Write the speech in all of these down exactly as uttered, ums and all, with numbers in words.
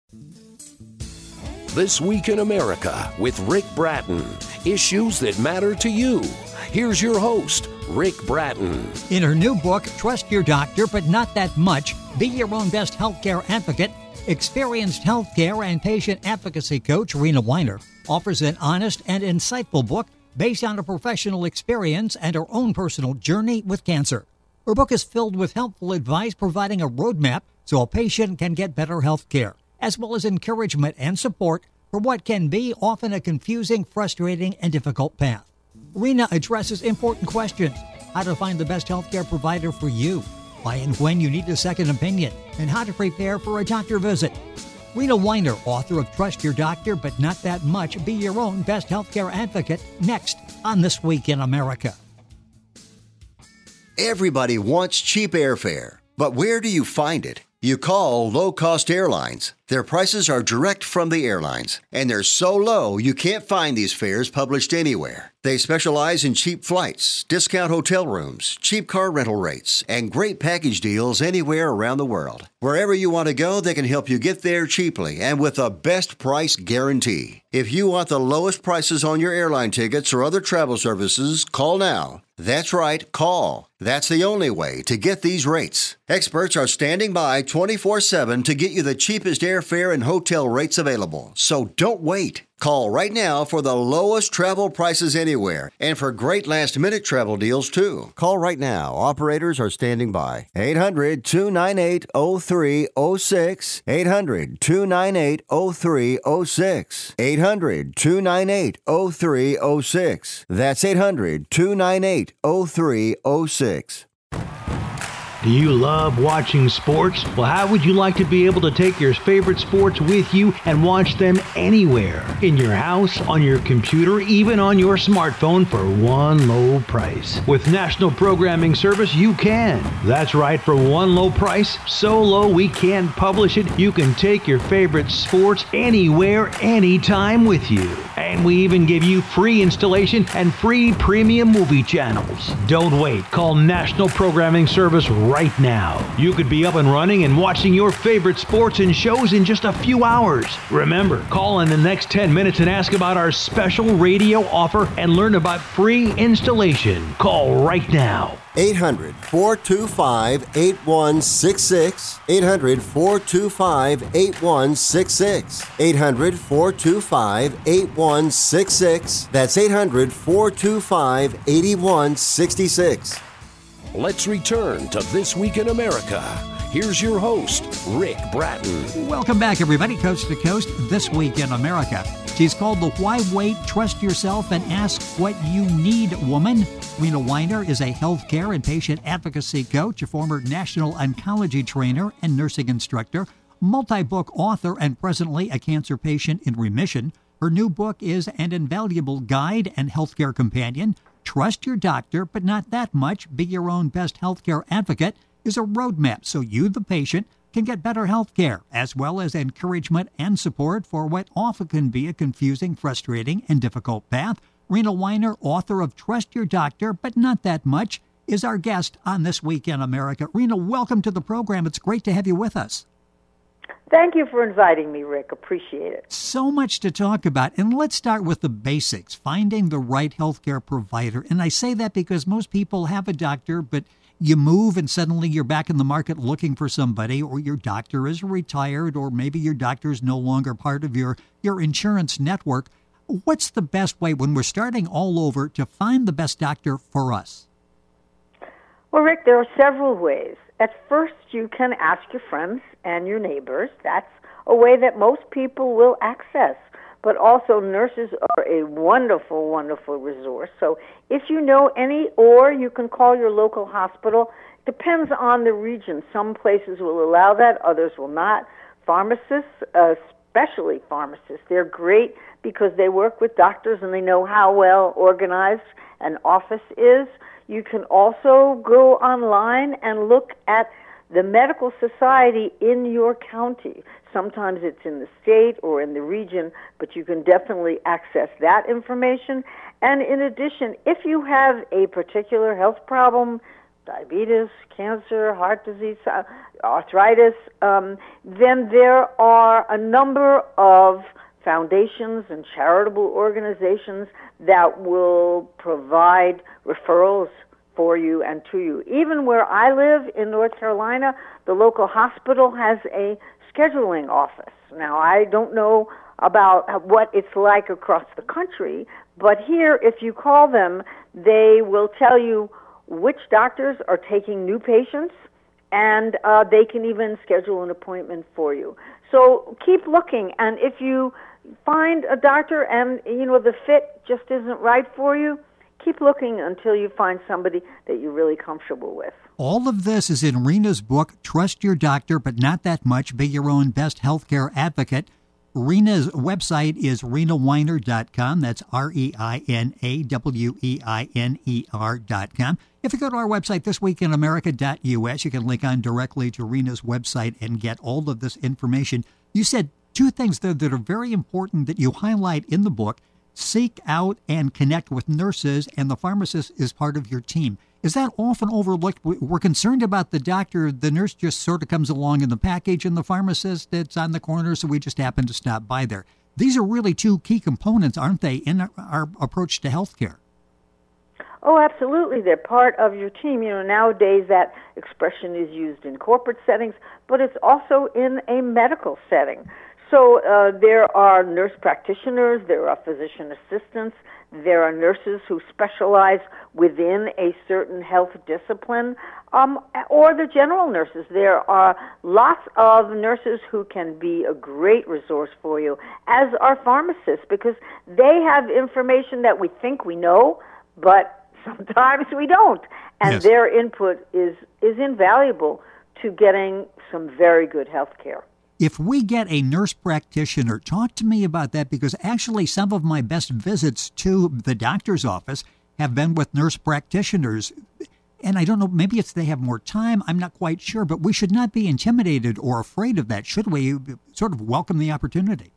This Week in America with Rick Bratton. Issues that matter to you. Here's your host, Rick Bratton. In her new book, Trust Your Doctor, But Not That Much, Be Your Own Best Healthcare Advocate, experienced healthcare and patient advocacy coach Rena Weiner offers an honest and insightful book based on her professional experience and her own personal journey with cancer. Her book is filled with helpful advice providing a roadmap so a patient can get better health care, as well as encouragement and support for what can be often a confusing, frustrating, and difficult path. Rena addresses important questions: how to find the best healthcare provider for you, why and when you need a second opinion, and how to prepare for a doctor visit. Rena Weiner, author of Trust Your Doctor, But Not That Much, Be Your Own Best Healthcare Advocate, next on This Week in America. Everybody wants cheap airfare, but where do you find it? You call low-cost airlines. Their prices are direct from the airlines, and they're so low you can't find these fares published anywhere. They specialize in cheap flights, discount hotel rooms, cheap car rental rates, and great package deals anywhere around the world. Wherever you want to go, they can help you get there cheaply and with a best price guarantee. If you want the lowest prices on your airline tickets or other travel services, call now. That's right, call. That's the only way to get these rates. Experts are standing by twenty-four seven to get you the cheapest airfare and hotel rates available. So don't wait. Call right now for the lowest travel prices anywhere and for great last-minute travel deals, too. Call right now. Operators are standing by. eight hundred, two nine eight, oh three oh six. eight hundred, two nine eight, oh three oh six. eight hundred, two nine eight, oh three oh six. That's eight hundred, two nine eight, oh three oh six. Do you love watching sports? Well, how would you like to be able to take your favorite sports with you and watch them anywhere? In your house, on your computer, even on your smartphone for one low price. With National Programming Service, you can. That's right, for one low price, so low we can't publish it, you can take your favorite sports anywhere, anytime with you. And we even give you free installation and free premium movie channels. Don't wait. Call National Programming Service right now. You could be up and running and watching your favorite sports and shows in just a few hours. Remember, call in the next ten minutes and ask about our special radio offer and learn about free installation. Call right now. eight hundred, four two five, eight one six six. eight hundred, four two five, eight one six six. eight hundred, four two five, eight one six six. That's eight hundred, four two five, eight one six six. Let's return to This Week in America. Here's your host, Rick Bratton. Welcome back, everybody, coast to coast, This Week in America. She's called the Why Wait, Trust Yourself, and Ask What You Need woman. Rena Weiner is a healthcare and patient advocacy coach, a former national oncology trainer and nursing instructor, multi-book author, and presently a cancer patient in remission. Her new book is an invaluable guide and healthcare companion. Trust Your Doctor, But Not That Much, Be Your Own Best Healthcare Advocate, is a roadmap so you, the patient, can get better health care, as well as encouragement and support for what often can be a confusing, frustrating, and difficult path. Rena Weiner, author of Trust Your Doctor, But Not That Much, is our guest on This Week in America. Rena, welcome to the program. It's great to have you with us. Thank you for inviting me, Rick. Appreciate it. So much to talk about. And let's start with the basics, finding the right healthcare provider. And I say that because most people have a doctor, but you move and suddenly you're back in the market looking for somebody, or your doctor is retired, or maybe your doctor is no longer part of your, your insurance network. What's the best way when we're starting all over to find the best doctor for us? Well, Rick, there are several ways. At first, you can ask your friends and your neighbors. That's a way that most people will access. But also, nurses are a wonderful, wonderful resource. So if you know any, or you can call your local hospital. Depends on the region. Some places will allow that, others will not. Pharmacists, especially pharmacists, they're great because they work with doctors and they know how well organized an office is. You can also go online and look at the medical society in your county. Sometimes it's in the state or in the region, but you can definitely access that information. And in addition, if you have a particular health problem, diabetes, cancer, heart disease, uh, arthritis, um, then there are a number of foundations and charitable organizations that will provide referrals for you and to you. Even where I live in North Carolina, the local hospital has a scheduling office. Now, I don't know about what it's like across the country, but here, if you call them, they will tell you which doctors are taking new patients, and uh, they can even schedule an appointment for you. So keep looking, and if you find a doctor and, you know, the fit just isn't right for you, keep looking until you find somebody that you're really comfortable with. All of this is in Rena's book, Trust Your Doctor, but Not That Much. Be Your Own Best Healthcare Advocate. Rena's website is rena weiner dot com. That's R E I N A W E I N E R dot com. If you go to our website, this week in america dot U S, you can link on directly to Rena's website and get all of this information. You said two things there that are very important that you highlight in the book. Seek out and connect with nurses, and the pharmacist is part of your team. Is that often overlooked? We're concerned about the doctor. The nurse just sort of comes along in the package, and the pharmacist that's on the corner, so we just happen to stop by there. These are really two key components, aren't they, in our approach to healthcare? Oh, absolutely. They're part of your team. You know, nowadays that expression is used in corporate settings, but it's also in a medical setting. So uh, there are nurse practitioners, there are physician assistants, there are nurses who specialize within a certain health discipline, um, or the general nurses. There are lots of nurses who can be a great resource for you, as are pharmacists, because they have information that we think we know, but sometimes we don't. And yes. Their input is, is invaluable to getting some very good health care. If we get a nurse practitioner, talk to me about that, because actually some of my best visits to the doctor's office have been with nurse practitioners. And I don't know, maybe it's they have more time, I'm not quite sure, but we should not be intimidated or afraid of that, should we? Sort of welcome the opportunity.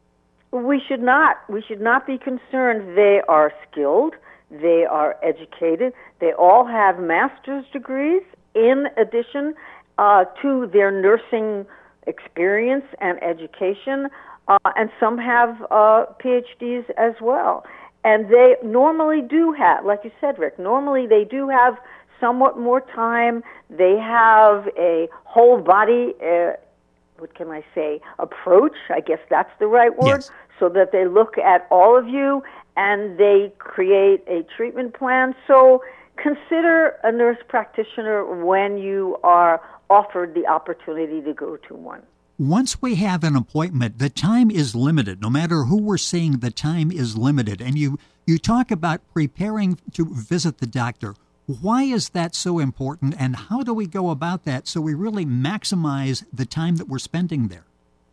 We should not. We should not be concerned. They are skilled, they are educated, they all have master's degrees in addition uh, to their nursing experience and education, uh, and some have uh, P H Ds as well. And they normally do have, like you said, Rick, normally they do have somewhat more time. They have a whole body, uh, what can I say, approach, I guess that's the right word, yes. So that they look at all of you and they create a treatment plan. So consider a nurse practitioner when you are offered the opportunity to go to one. Once we have an appointment, the time is limited. No matter who we're seeing, the time is limited. And you, you talk about preparing to visit the doctor. Why is that so important, and how do we go about that so we really maximize the time that we're spending there?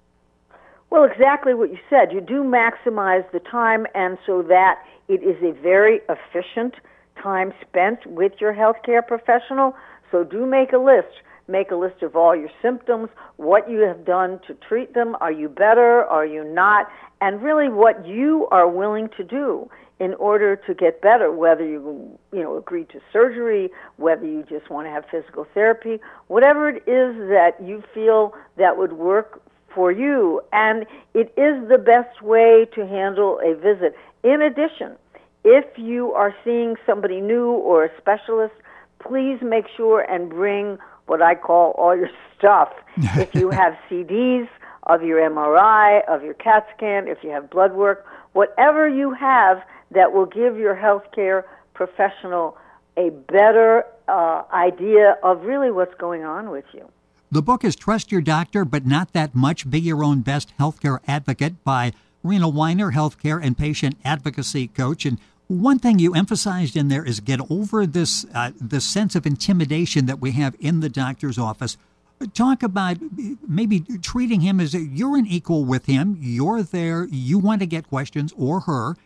Well, exactly what you said. You do maximize the time, and so that it is a very efficient time spent with your healthcare professional. So do make a list. Make a list of all your symptoms, what you have done to treat them. Are you better? Are you not? And really what you are willing to do in order to get better, whether you, you know, agree to surgery, whether you just want to have physical therapy, whatever it is that you feel that would work for you. And it is the best way to handle a visit. In addition, if you are seeing somebody new or a specialist, please make sure and bring what I call all your stuff. If you have C Ds of your M R I, of your CAT scan, if you have blood work, whatever you have that will give your healthcare professional a better uh, idea of really what's going on with you. The book is Trust Your Doctor, but Not That Much. Be Your Own Best Healthcare Advocate by Rena Weiner, healthcare and patient advocacy coach. And one thing you emphasized in there is get over this uh, this sense of intimidation that we have in the doctor's office. Talk about maybe treating him as a, you're an equal with him. You're there. You want to get questions, or her,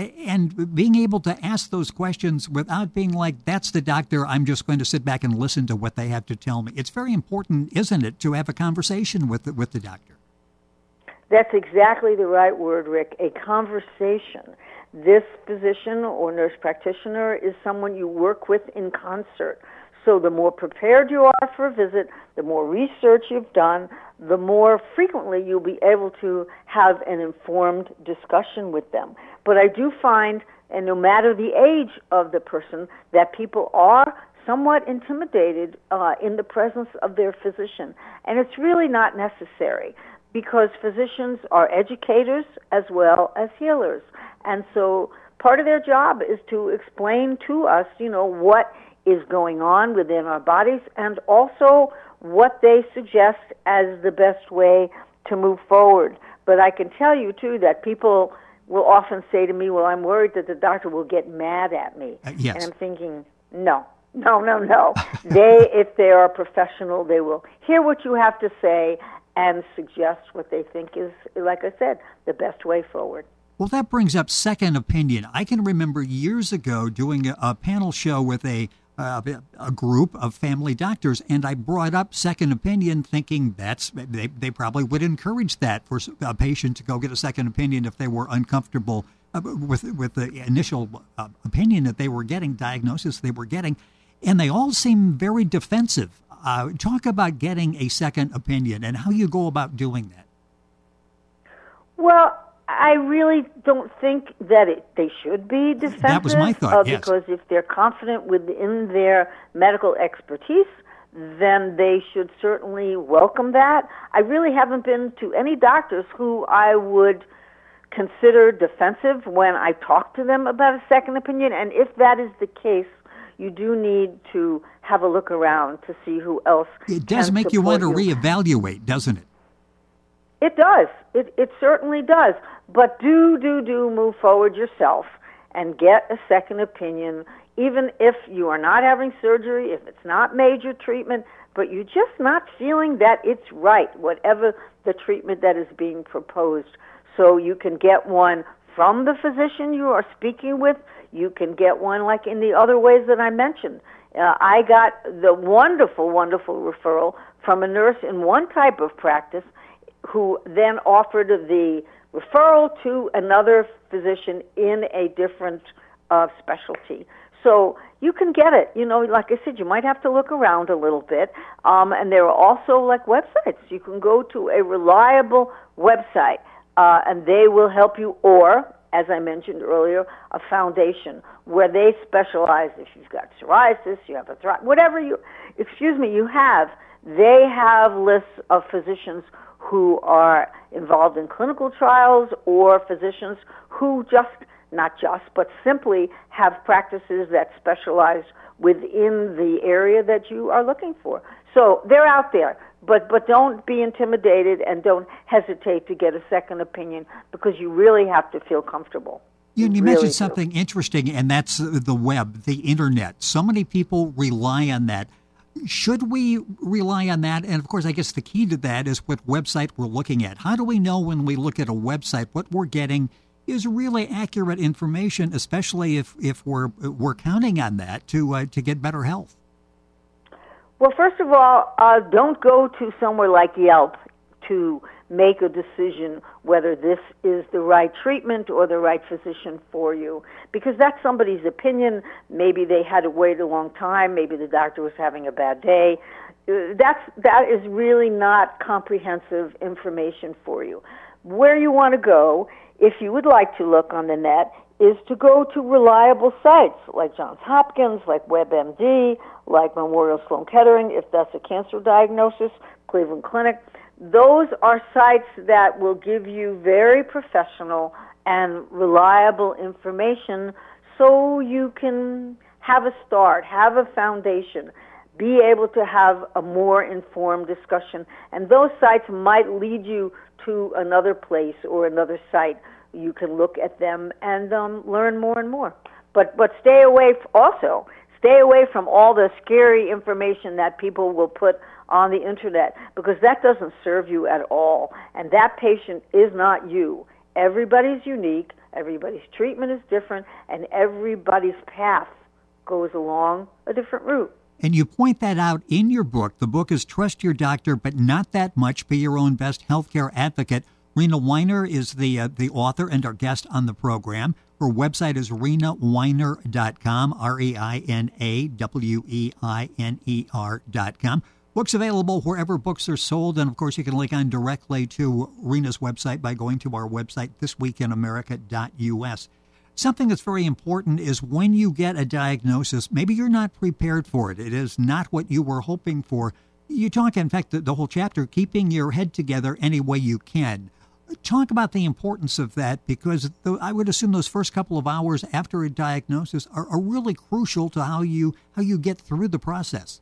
and being able to ask those questions without being like, that's the doctor, I'm just going to sit back and listen to what they have to tell me. It's very important, isn't it, to have a conversation with the, with the doctor? That's exactly the right word, Rick, a conversation. This physician or nurse practitioner is someone you work with in concert. So the more prepared you are for a visit, the more research you've done, the more frequently you'll be able to have an informed discussion with them. But I do find, and no matter the age of the person, that people are somewhat intimidated uh, in the presence of their physician. And it's really not necessary, because physicians are educators as well as healers. And so part of their job is to explain to us, you know, what is going on within our bodies, and also what they suggest as the best way to move forward. But I can tell you, too, that people will often say to me, well, I'm worried that the doctor will get mad at me. Uh, yes. And I'm thinking, no, no, no, no. They, if they are a professional, they will hear what you have to say and suggest what they think is, like I said, the best way forward. Well, that brings up second opinion. I can remember years ago doing a, a panel show with a uh, a group of family doctors, and I brought up second opinion, thinking that's they, they probably would encourage that for a patient to go get a second opinion if they were uncomfortable uh, with with the initial uh, opinion that they were getting, diagnosis they were getting, and they all seem very defensive. Uh, talk about getting a second opinion and how you go about doing that. Well, I really don't think that it, they should be defensive. That was my thought, uh, yes. Because if they're confident within their medical expertise, then they should certainly welcome that. I really haven't been to any doctors who I would consider defensive when I talk to them about a second opinion. And if that is the case, you do need to have a look around to see who else It does can make you want to you. reevaluate, doesn't it? It does. It it certainly does. But do, do, do move forward yourself and get a second opinion, even if you are not having surgery, if it's not major treatment, but you're just not feeling that it's right, whatever the treatment that is being proposed. So you can get one from the physician you are speaking with. You can get one like in the other ways that I mentioned. Uh, I got the wonderful, wonderful referral from a nurse in one type of practice who then offered the referral to another physician in a different uh, specialty. So you can get it. You know, like I said, you might have to look around a little bit. Um, and there are also like websites. You can go to a reliable website, uh, and they will help you, or, as I mentioned earlier, a foundation where they specialize. If you've got psoriasis, you have arthritis, whatever you, excuse me, you have, they have lists of physicians who are involved in clinical trials, or physicians who just, not just, but simply have practices that specialize within the area that you are looking for. So they're out there, but, but don't be intimidated and don't hesitate to get a second opinion, because you really have to feel comfortable. You, you really mentioned do. something interesting, and that's the web, the internet. So many people rely on that. Should we rely on that? And, of course, I guess the key to that is what website we're looking at. How do we know when we look at a website what we're getting is really accurate information, especially if, if we're we're counting on that to uh, to get better health? Well, first of all, uh, don't go to somewhere like Yelp to make a decision whether this is the right treatment or the right physician for you, because that's somebody's opinion. Maybe they had to wait a long time. Maybe the doctor was having a bad day. Uh, that's, that is really not comprehensive information for you. Where you want to go, if you would like to look on the net, is to go to reliable sites like Johns Hopkins, like WebMD, like Memorial Sloan Kettering, if that's a cancer diagnosis, Cleveland Clinic. Those are sites that will give you very professional and reliable information, so you can have a start, have a foundation, be able to have a more informed discussion. And those sites might lead you to another place or another site. You can look at them and um, learn more and more. But but stay away f- also, stay away from all the scary information that people will put on the internet, because that doesn't serve you at all. And that patient is not you. Everybody's unique, everybody's treatment is different, and everybody's path goes along a different route. And you point that out in your book. The book is Trust Your Doctor, but Not That Much. Be Your Own Best Healthcare Advocate. Rena Weiner is the uh, the author and our guest on the program. Her website is rena weiner dot com, R E I N A W E I N E R dot com. Books available wherever books are sold, and of course you can link on directly to Rena's website by going to our website, this week in america dot U S. Something that's very important is when you get a diagnosis, maybe you're not prepared for it. It is not what you were hoping for. You talk, in fact, the, the whole chapter, keeping your head together any way you can. Talk about the importance of that, because the, I would assume those first couple of hours after a diagnosis are, are really crucial to how you how you get through the process.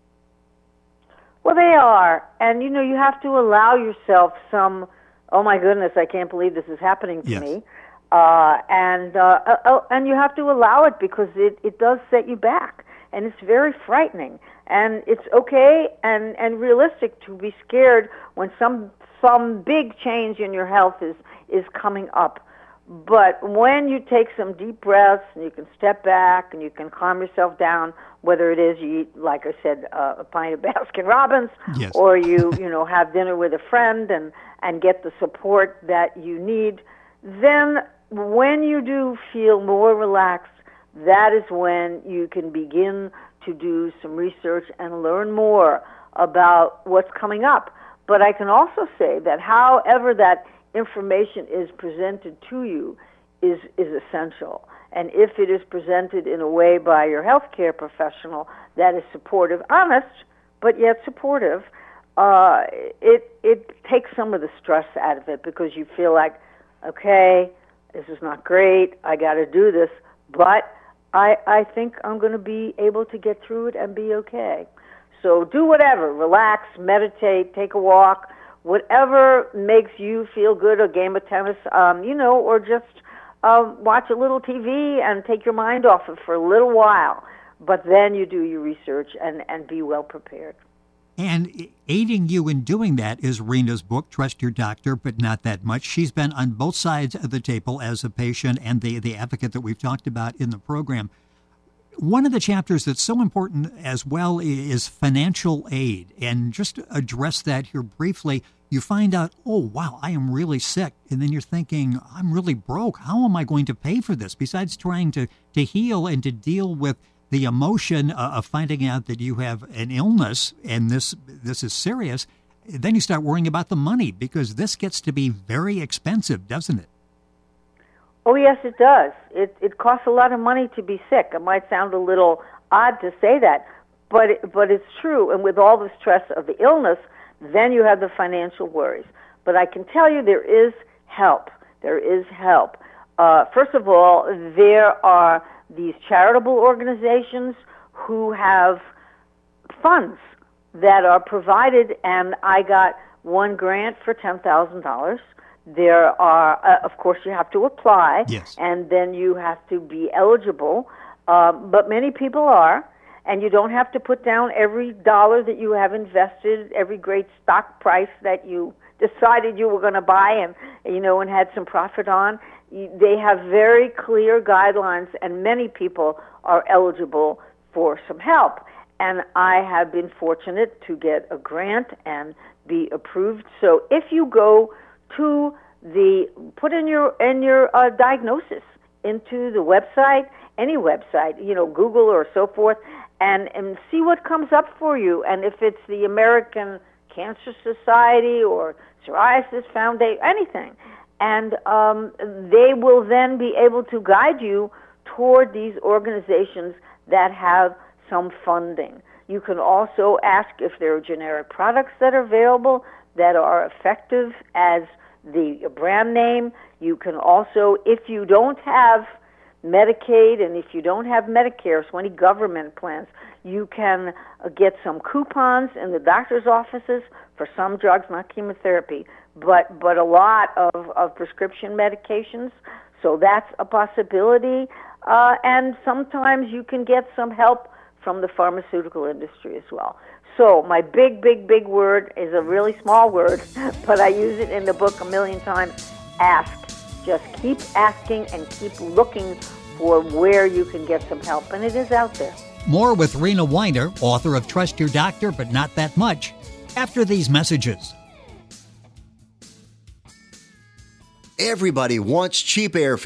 Well, they are. And, you know, you have to allow yourself some, oh, my goodness, I can't believe this is happening to yes. me. Uh, and uh, uh, and you have to allow it, because it, it does set you back. And it's very frightening. And it's okay and, and realistic to be scared when some some big change in your health is, is coming up. But when you take some deep breaths and you can step back and you can calm yourself down, whether it is you eat, like I said, uh, a pint of Baskin Robbins, yes. or you, you know, have dinner with a friend and, and get the support that you need, then when you do feel more relaxed, that is when you can begin to do some research and learn more about what's coming up. But I can also say that however that information is presented to you is is essential. And if it is presented in a way by your healthcare professional that is supportive, honest, but yet supportive, uh, it it takes some of the stress out of it, because you feel like, okay, this is not great, I got to do this, but I I think I'm going to be able to get through it and be okay. So do whatever, relax, meditate, take a walk, whatever makes you feel good, a game of tennis, um, you know, or just uh, watch a little T V and take your mind off it for a little while. But then you do your research and, and be well prepared. And aiding you in doing that is Rena's book, Trust Your Doctor, But Not That Much. She's been on both sides of the table as a patient and the, the advocate that we've talked about in the program. One of the chapters that's so important as well is financial aid. And just to address that here briefly, you find out, oh, wow, I am really sick. And then you're thinking, I'm really broke. How am I going to pay for this? Besides trying to, to heal and to deal with the emotion uh, of finding out that you have an illness and this this is serious, then you start worrying about the money, because this gets to be very expensive, doesn't it? Oh, yes, it does. It it costs a lot of money to be sick. It might sound a little odd to say that, but it, but it's true. And with all the stress of the illness, then you have the financial worries. But I can tell you there is help. There is help. Uh, first of all, there are these charitable organizations who have funds that are provided, and I got one grant for ten thousand dollars. There are, uh, of course, you have to apply, yes. and then you have to be eligible, um, but many people are, and you don't have to put down every dollar that you have invested, every great stock price that you decided you were going to buy and, you know, and had some profit on. They have very clear guidelines, and many people are eligible for some help. And I have been fortunate to get a grant and be approved. So if you go to the, put in your in your uh, diagnosis into the website, any website, you know, Google or so forth, and, and see what comes up for you. And if it's the American Cancer Society or Psoriasis Foundation, anything. And um, they will then be able to guide you toward these organizations that have some funding. You can also ask if there are generic products that are available that are effective as the brand name. You can also, if you don't have Medicaid and if you don't have Medicare, so any government plans, you can get some coupons in the doctor's offices for some drugs, not chemotherapy, but but a lot of, of prescription medications. So that's a possibility. Uh, and sometimes you can get some help from the pharmaceutical industry as well. So my big, big, big word is a really small word, but I use it in the book a million times. Ask. Just keep asking and keep looking for where you can get some help, and it is out there. More with Rena Weiner, author of Trust Your Doctor, But Not That Much, after these messages. Everybody wants cheap airfare.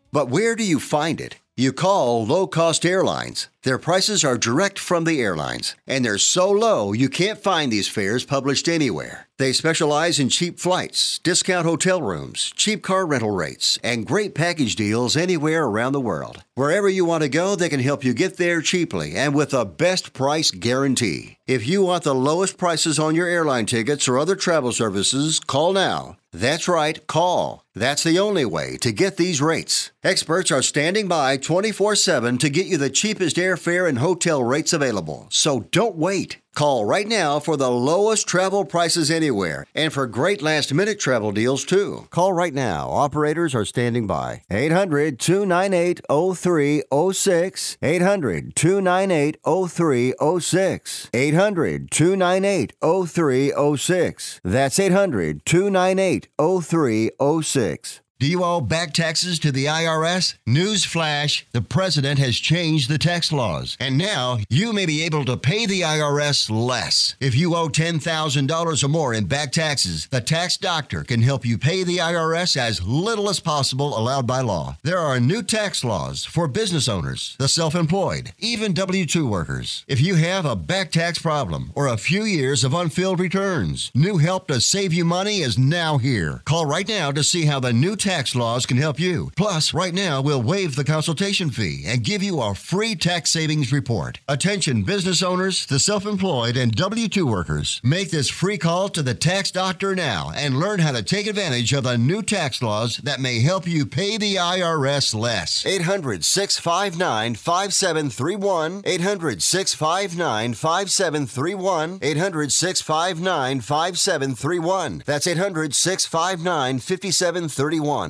But where do you find it? You call Low Cost Airlines. Their prices are direct from the airlines, and they're so low you can't find these fares published anywhere. They specialize in cheap flights, discount hotel rooms, cheap car rental rates, and great package deals anywhere around the world. Wherever you want to go, they can help you get there cheaply and with a best price guarantee. If you want the lowest prices on your airline tickets or other travel services, call now. That's right, call. That's the only way to get these rates. Experts are standing by twenty-four seven to get you the cheapest airfare and hotel rates available. So don't wait. Call right now for the lowest travel prices anywhere and for great last-minute travel deals, too. Call right now. Operators are standing by. eight hundred, two nine eight, oh three oh six. eight hundred, two nine eight, oh three oh six. eight hundred, two nine eight, oh three oh six. That's eight hundred, two nine eight, oh three oh six. Do you owe back taxes to the I R S? Newsflash, the president has changed the tax laws, and now you may be able to pay the I R S less. If you owe ten thousand dollars or more in back taxes, the tax doctor can help you pay the I R S as little as possible allowed by law. There are new tax laws for business owners, the self-employed, even W two workers. If you have a back tax problem or a few years of unfilled returns, new help to save you money is now here. Call right now to see how the new tax Tax laws can help you. Plus, right now, we'll waive the consultation fee and give you a free tax savings report. Attention business owners, the self-employed, and W two workers. Make this free call to the tax doctor now and learn how to take advantage of the new tax laws that may help you pay the I R S less. eight hundred, six five nine, five seven three one. eight hundred, six five nine, five seven three one. eight hundred, six five nine, five seven three one. That's eight hundred, six five nine, five seven three one.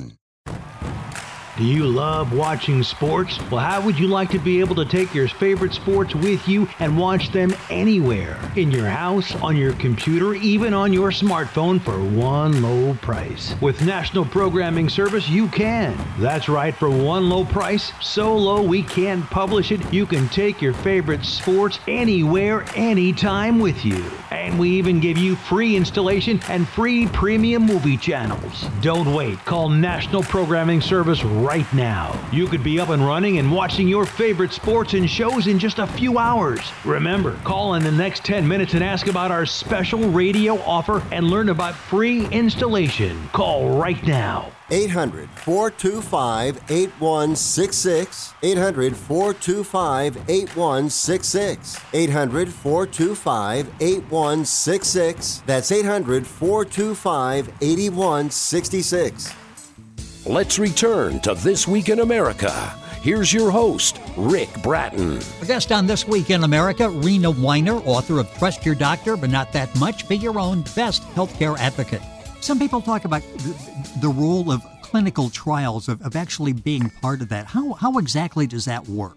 Do you love watching sports? Well, how would you like to be able to take your favorite sports with you and watch them anywhere? In your house, on your computer, even on your smartphone for one low price. With National Programming Service, you can. That's right, for one low price, so low we can't publish it, you can take your favorite sports anywhere, anytime with you. And we even give you free installation and free premium movie channels. Don't wait. Call National Programming Service right now. You could be up and running and watching your favorite sports and shows in just a few hours. Remember, call in the next ten minutes and ask about our special radio offer and learn about free installation. Call right now. eight hundred, four two five, eight one six six. eight hundred, four two five, eight one six six. eight hundred, four two five, eight one six six. That's eight hundred, four two five, eight one six six. Let's return to This Week in America. Here's your host, Rick Bratton. A guest on This Week in America, Rena Weiner, author of Trust Your Doctor, but Not That Much. Be your own best healthcare advocate. Some people talk about the, the role of clinical trials, of, of actually being part of that. How, how exactly does that work?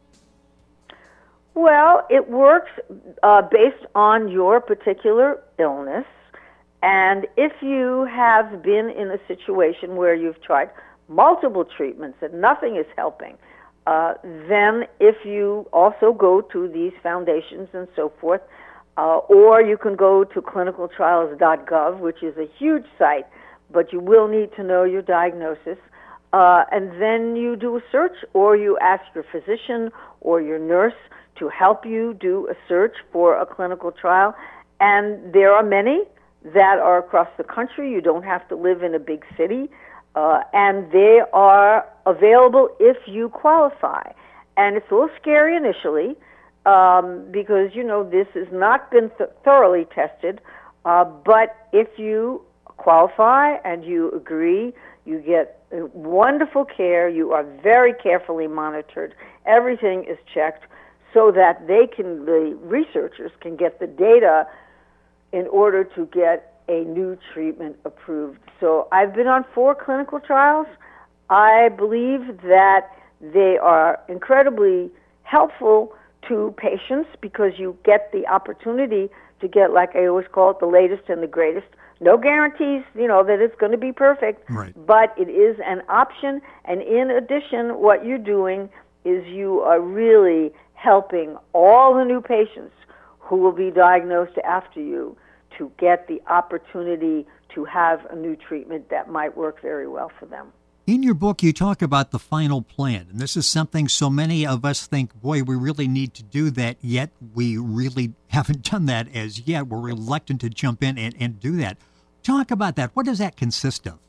Well, it works uh, based on your particular illness. And if you have been in a situation where you've tried multiple treatments and nothing is helping, uh, then if you also go to these foundations and so forth, uh, or you can go to clinical trials dot gov, which is a huge site, but you will need to know your diagnosis, uh, and then you do a search, or you ask your physician or your nurse to help you do a search for a clinical trial. And there are many that are across the country. You don't have to live in a big city. Uh, and they are available if you qualify. And it's a little scary initially um, because, you know, this has not been th- thoroughly tested. Uh, but if you qualify and you agree, you get wonderful care. You are very carefully monitored. Everything is checked so that they can, the researchers can get the data in order to get a new treatment approved. So I've been on four clinical trials. I believe that they are incredibly helpful to patients because you get the opportunity to get, like I always call it, the latest and the greatest. No guarantees, you know, that it's going to be perfect, right, but it is an option. And in addition, what you're doing is you are really helping all the new patients who will be diagnosed after you to get the opportunity to have a new treatment that might work very well for them. In your book, you talk about the final plan, and this is something so many of us think, boy, we really need to do that, yet we really haven't done that as yet. We're reluctant to jump in and, and do that. Talk about that. What does that consist of?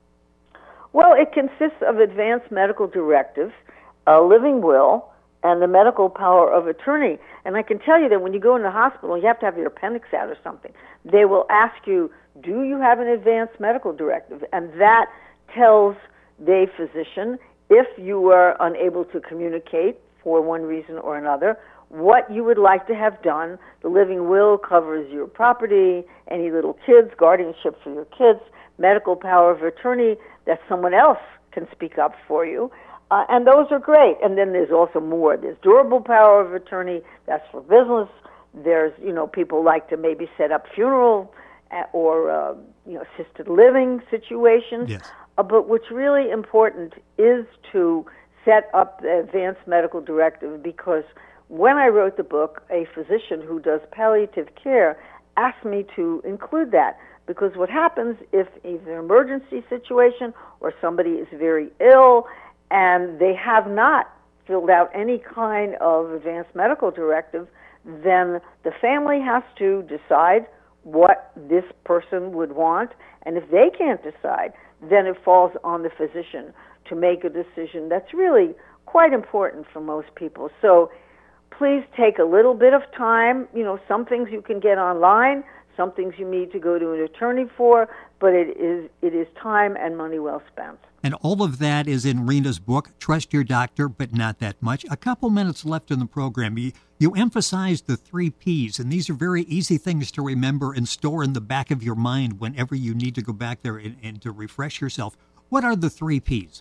Well, it consists of advanced medical directives, a living will, and the medical power of attorney. And I can tell you that when you go in the hospital, you have to have your appendix out or something. They will ask you, do you have an advanced medical directive? And that tells the physician, if you are unable to communicate for one reason or another, what you would like to have done. The living will covers your property, any little kids, guardianship for your kids, medical power of attorney that someone else can speak up for you. Uh, and those are great. And then there's also more. There's durable power of attorney. That's for business. There's, you know, people like to maybe set up funeral or, uh, you know, assisted living situations. Yes. Uh, but what's really important is to set up the advanced medical directive, because when I wrote the book, a physician who does palliative care asked me to include that, because what happens if it's an emergency situation or somebody is very ill and they have not filled out any kind of advanced medical directive, then the family has to decide what this person would want, and if they can't decide, then it falls on the physician to make a decision that's really quite important for most people. So please take a little bit of time. You know, some things you can get online, some things you need to go to an attorney for, but it is it is time and money well spent. And all of that is in Rena's book, Trust Your Doctor, But Not That Much. A couple minutes left in the program. You, you emphasized the three Ps, and these are very easy things to remember and store in the back of your mind whenever you need to go back there and, and to refresh yourself. What are the three Ps?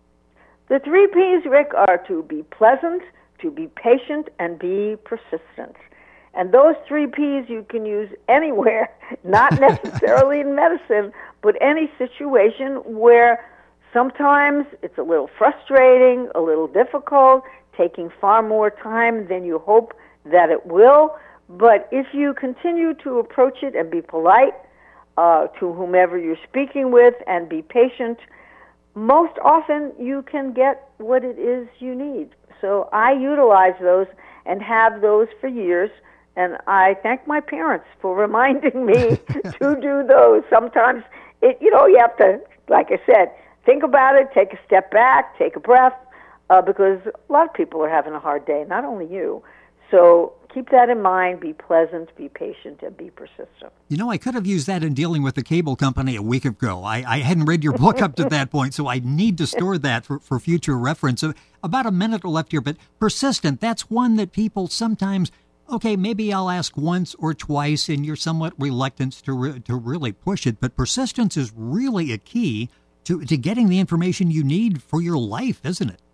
The three Ps, Rick, are to be pleasant, to be patient, and be persistent. And those three Ps you can use anywhere, not necessarily in medicine, but any situation where sometimes it's a little frustrating, a little difficult, taking far more time than you hope that it will. But if you continue to approach it and be polite uh, to whomever you're speaking with and be patient, most often you can get what it is you need. So I utilize those and have those for years, and I thank my parents for reminding me to do those. Sometimes, it, you know, you have to, like I said, think about it, take a step back, take a breath, uh, because a lot of people are having a hard day, not only you. So keep that in mind, be pleasant, be patient, and be persistent. You know, I could have used that in dealing with the cable company a week ago. I, I hadn't read your book up to that point, so I need to store that for, for future reference. So about a minute left here, but persistent, that's one that people sometimes, okay, maybe I'll ask once or twice, and you're somewhat reluctant to re- to really push it, but persistence is really a key to, to getting the information you need for your life, isn't it?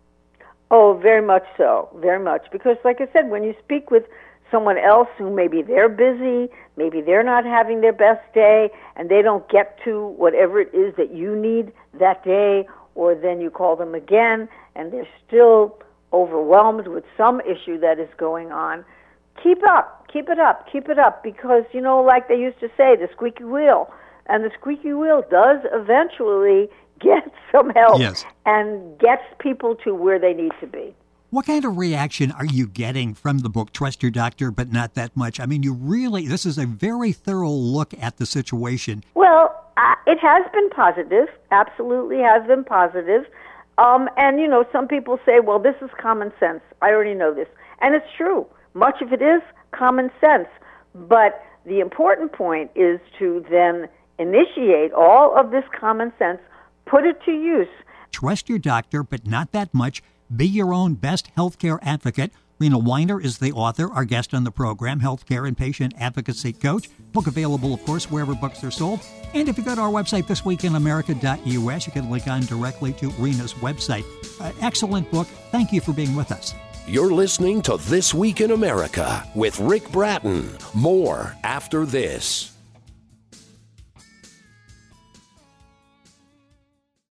Oh, very much so, very much. Because like I said, when you speak with someone else who maybe they're busy, maybe they're not having their best day, and they don't get to whatever it is that you need that day, or then you call them again, and they're still overwhelmed with some issue that is going on, keep up, keep it up, keep it up, because, you know, like they used to say, the squeaky wheel, and the squeaky wheel does eventually get some help, yes, and gets people to where they need to be. What kind of reaction are you getting from the book, Trust Your Doctor, But Not That Much? I mean, you really, this is a very thorough look at the situation. Well, uh, it has been positive, absolutely has been positive. Um, and, you know, some people say, well, this is common sense. I already know this. And it's true. Much of it is common sense. But the important point is to then initiate all of this common sense, put it to use. Trust Your Doctor, But Not That Much. Be your own best healthcare advocate. Rena Weiner is the author, our guest on the program, healthcare and patient advocacy coach. Book available, of course, wherever books are sold. And if you go to our website, this week in america dot u s, you can link on directly to Rena's website. Uh, excellent book. Thank you for being with us. You're listening to This Week in America with Rick Bratton. More after this.